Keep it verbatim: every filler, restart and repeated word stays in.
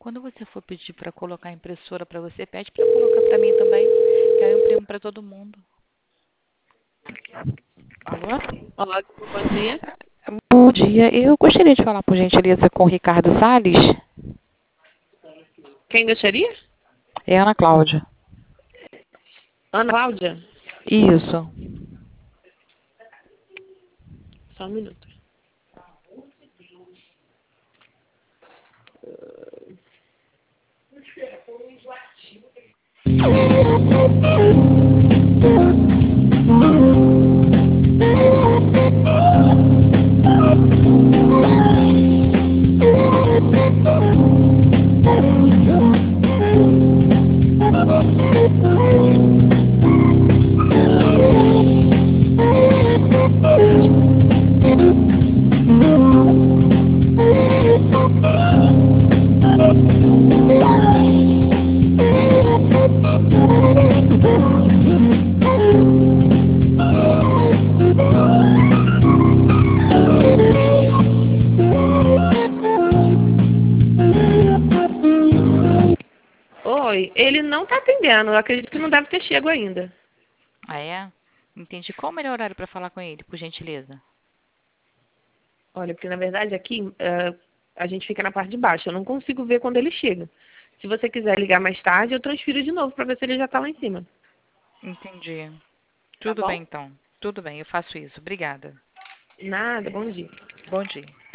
Quando você for pedir para colocar a impressora para você, pede para colocar para mim também, que aí eu imprimo para todo mundo. Alô? Olá, bom dia. Bom dia. Eu gostaria de falar, por gentileza, com o Ricardo Salles. Quem gostaria? É Ana Cláudia. Ana Cláudia? Isso. Só um minuto. Oi, ele não está atendendo. Eu acredito que não deve ter chego ainda. Ah, é? Entendi. Qual o melhor horário para falar com ele, por gentileza? Olha, porque na verdade aqui uh, a gente fica na parte de baixo. Eu não consigo ver quando ele chega. Se você quiser ligar mais tarde, eu transfiro de novo para ver se ele já está lá em cima. Entendi. Tá Tudo bem, bom? então. Tudo bem, eu faço isso. Obrigada. Nada, bom dia. Bom dia.